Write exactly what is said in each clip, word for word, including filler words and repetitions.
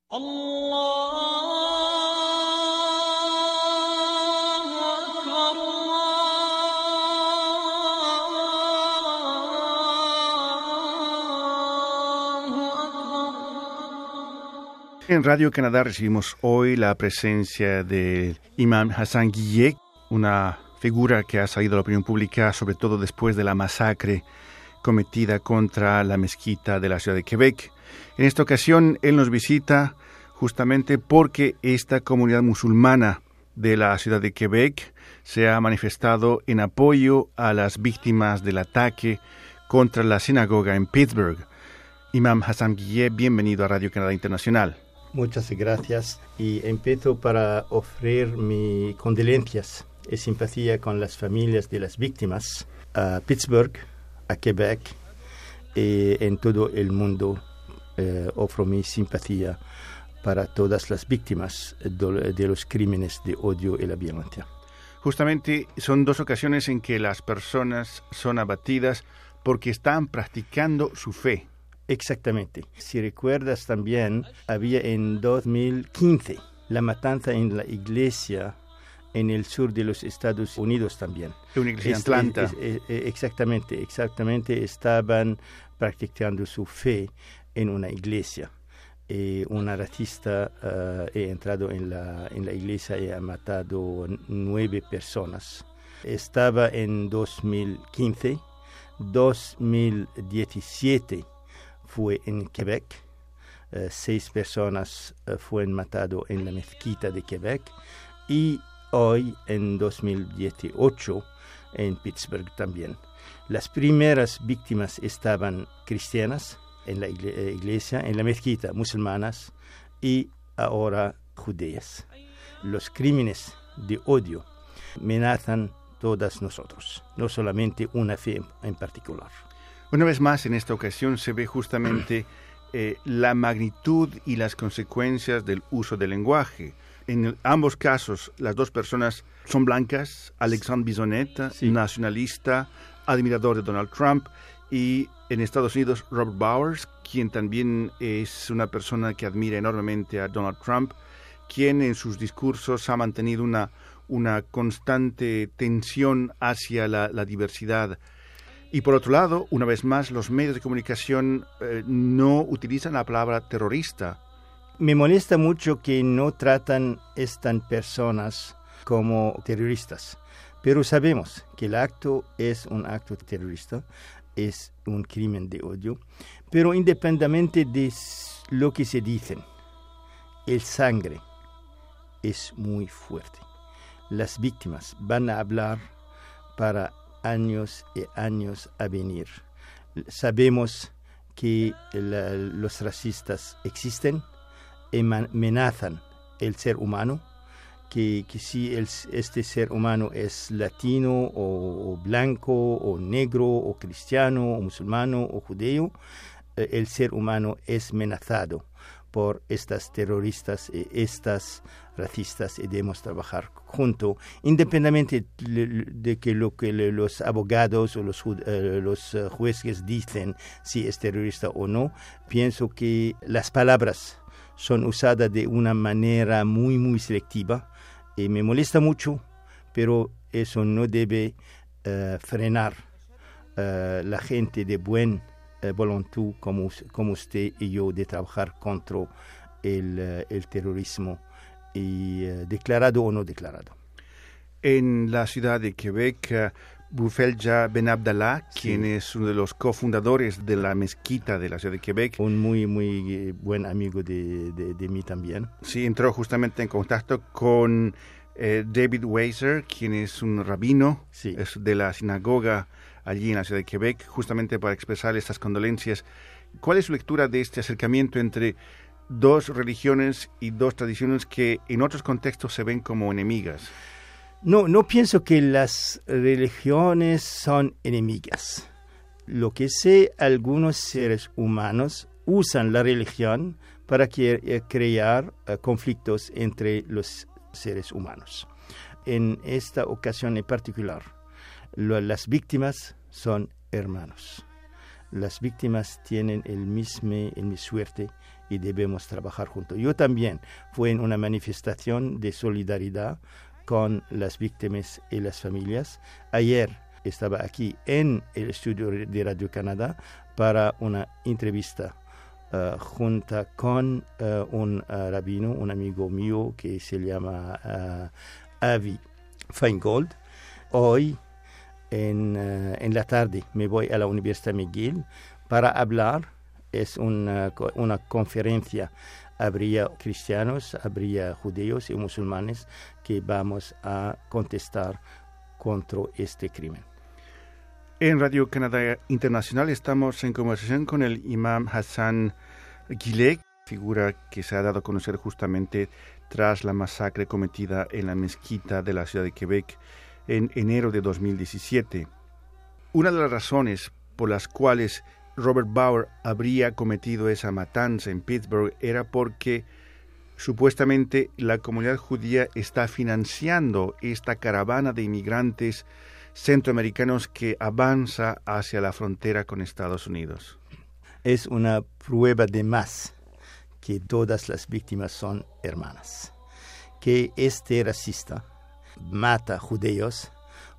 En Radio Canadá recibimos hoy la presencia del Imam Hassan Guillet, una figura que ha salido a la opinión pública, sobre todo después de la masacre cometida contra la mezquita de la ciudad de Quebec. En esta ocasión, él nos visita justamente porque esta comunidad musulmana de la ciudad de Quebec se ha manifestado en apoyo a las víctimas del ataque contra la sinagoga en Pittsburgh. Imam Hassan Guillet, bienvenido a Radio Canadá Internacional. Muchas gracias y empiezo para ofrecer mis condolencias y simpatía con las familias de las víctimas a Pittsburgh, a Quebec y en todo el mundo. Eh, ofro mi simpatía para todas las víctimas de, de los crímenes de odio y la violencia. Justamente son dos ocasiones en que las personas son abatidas porque están practicando su fe. Exactamente. Si recuerdas también, había en dos mil quince la matanza en la iglesia en el sur de los Estados Unidos también. Una iglesia en Es, Atlanta. es, es, es, exactamente, exactamente. Estaban practicando su fe en una iglesia. Eh, una racista uh, ha entrado en la, en la iglesia y ha matado nueve personas. Estaba en dos mil quince, dos mil diecisiete fue en Quebec. Uh, seis personas uh, fueron matadas en la mezquita de Quebec y hoy en dos mil dieciocho en Pittsburgh también. Las primeras víctimas estaban cristianas en la iglesia, en la mezquita, musulmanas y ahora judías. Los crímenes de odio amenazan todas nosotros, no solamente una fe en particular. Una vez más, en esta ocasión se ve justamente eh, la magnitud y las consecuencias del uso del lenguaje. En el, ambos casos, las dos personas son blancas. Alexandre Bissonnette, sí, nacionalista, admirador de Donald Trump, y en Estados Unidos, Robert Bowers, quien también es una persona que admira enormemente a Donald Trump, quien en sus discursos ha mantenido una, una constante tensión hacia la, la diversidad. Y por otro lado, una vez más, los medios de comunicación eh, no utilizan la palabra terrorista. Me molesta mucho que no tratan estas personas como terroristas, pero sabemos que el acto es un acto terrorista, es un crimen de odio, pero independientemente de lo que se dicen, el sangre es muy fuerte. Las víctimas van a hablar para años y años a venir. Sabemos que la, los racistas existen, amenazan el ser humano, que, que si el, este ser humano es latino o, o blanco o negro o cristiano o musulmano o judío, eh, el ser humano es amenazado por estas terroristas y estas racistas y debemos trabajar juntos, independientemente de que lo que los abogados o los, uh, los jueces dicen si es terrorista o no. Pienso que las palabras son usadas de una manera muy, muy selectiva y me molesta mucho, pero eso no debe uh, frenar uh, la gente de buen uh, voluntad como, como usted y yo de trabajar contra el, uh, el terrorismo, y uh, declarado o no declarado. En la ciudad de Quebec, uh, Boufelja Ben Abdallah, sí, quien es uno de los cofundadores de la mezquita de la ciudad de Quebec. Un muy, muy buen amigo de, de, de mí también. Sí, entró justamente en contacto con eh, David Weiser, quien es un rabino, sí, es de la sinagoga allí en la ciudad de Quebec, justamente para expresar estas condolencias. ¿Cuál es su lectura de este acercamiento entre dos religiones y dos tradiciones que en otros contextos se ven como enemigas? No, no pienso que las religiones son enemigas. Lo que sé, algunos seres humanos usan la religión para que, eh, crear uh, conflictos entre los seres humanos. En esta ocasión en particular, lo, las víctimas son hermanos. Las víctimas tienen el mismo, el mismo suerte y debemos trabajar juntos. Yo también fui en una manifestación de solidaridad con las víctimas y las familias. Ayer estaba aquí en el estudio de Radio Canadá para una entrevista uh, junto con uh, un uh, rabino, un amigo mío que se llama uh, Avi Feingold. Hoy en, uh, en la tarde me voy a la Universidad McGill para hablar. Es una, una conferencia. Habría cristianos, habría judíos y musulmanes que vamos a contestar contra este crimen. En Radio Canadá Internacional estamos en conversación con el imam Hassan Guillet, figura que se ha dado a conocer justamente tras la masacre cometida en la mezquita de la ciudad de Quebec en enero de dos mil diecisiete. Una de las razones por las cuales Robert Bauer habría cometido esa matanza en Pittsburgh era porque supuestamente la comunidad judía está financiando esta caravana de inmigrantes centroamericanos que avanza hacia la frontera con Estados Unidos. Es una prueba de más que todas las víctimas son hermanas, que este racista mata judíos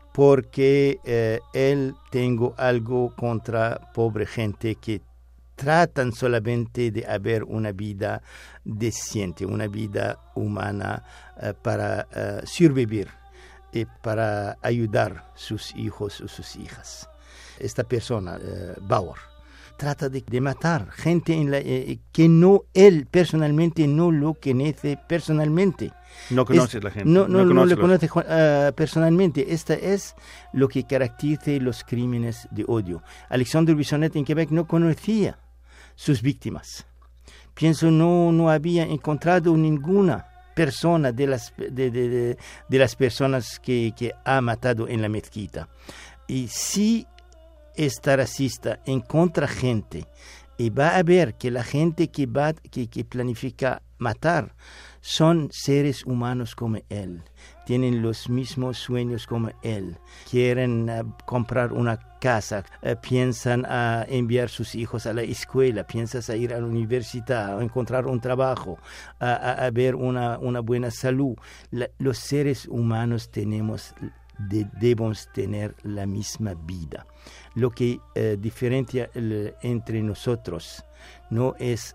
porque eh, él tengo algo contra pobre gente que tratan solamente de haber una vida decente, una vida humana eh, para eh, sobrevivir y para ayudar a sus hijos o sus hijas. Esta persona, eh, Bauer, trata de, de matar gente en la, eh, que no él personalmente no lo conoce personalmente. No conoce es, la gente. No, no, no, no lo conoce conoce uh, personalmente. Esta es lo que caracteriza los crímenes de odio. Alexandre Bissonnette en Quebec no conocía sus víctimas. Pienso no no había encontrado ninguna persona de las de, de, de, de las personas que, que ha matado en la mezquita. Y si esta racista encuentra gente y va a ver que la gente que va que, que planifica matar son seres humanos como él, tienen los mismos sueños como él, quieren uh, comprar una casa, uh, piensan a uh, enviar sus hijos a la escuela, piensan a ir a la universidad, a encontrar un trabajo, a, a, a ver una, una buena salud. La, los seres humanos tenemos, de, debemos tener la misma vida. Lo que uh, diferencia el, entre nosotros no es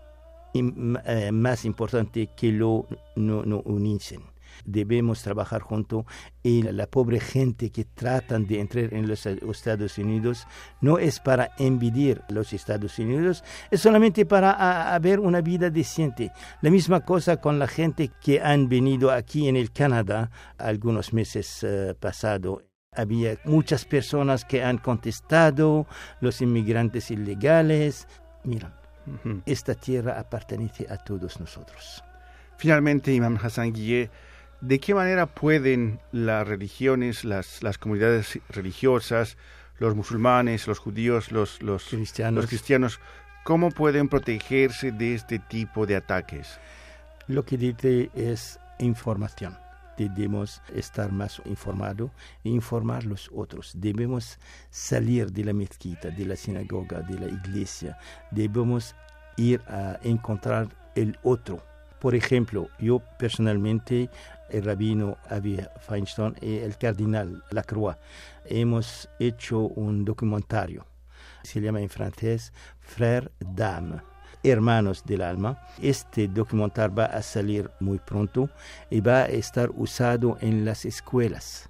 más importante que lo no, no unicen. Debemos trabajar juntos y la pobre gente que tratan de entrar en los Estados Unidos no es para envidiar los Estados Unidos, es solamente para haber una vida decente. La misma cosa con la gente que han venido aquí en el Canadá algunos meses uh, pasados. Había muchas personas que han contestado, los inmigrantes ilegales. Miren, uh-huh. Esta tierra pertenece a todos nosotros. Finalmente, Imam Hassan Guillet, ¿de qué manera pueden las religiones, las, las comunidades religiosas, los musulmanes, los judíos, los, los, cristianos. los cristianos, cómo pueden protegerse de este tipo de ataques? Lo que dice es información. Debemos estar más informados e informar a los otros. Debemos salir de la mezquita, de la sinagoga, de la iglesia. Debemos ir a encontrar el otro. Por ejemplo, yo personalmente, el rabino Avi Feinstein y el cardenal Lacroix, hemos hecho un documentario. Se llama en francés Frères d'âme, Hermanos del Alma. Este documental va a salir muy pronto y va a estar usado en las escuelas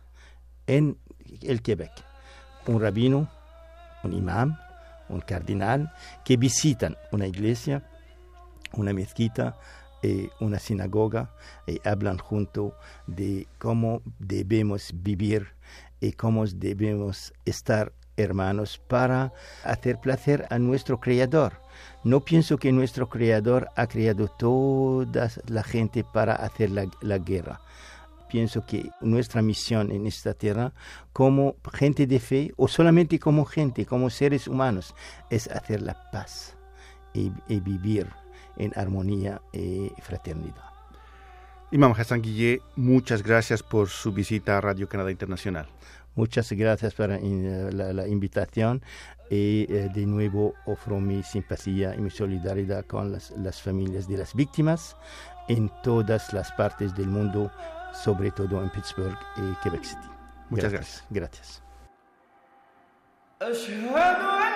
en el Quebec. Un rabino, un imam, un cardenal que visitan una iglesia, una mezquita, eh, una sinagoga y hablan juntos de cómo debemos vivir y cómo debemos estar hermanos para hacer placer a nuestro Creador. No pienso que nuestro Creador ha creado toda la gente para hacer la, la guerra. Pienso que nuestra misión en esta tierra, como gente de fe, o solamente como gente, como seres humanos, es hacer la paz y, y vivir en armonía y fraternidad. Imam Hassan Guillet, muchas gracias por su visita a Radio Canadá Internacional. Muchas gracias por la, la invitación y eh, de nuevo ofro mi simpatía y mi solidaridad con las, las familias de las víctimas en todas las partes del mundo, sobre todo en Pittsburgh y Quebec City. Muchas gracias. Gracias. gracias.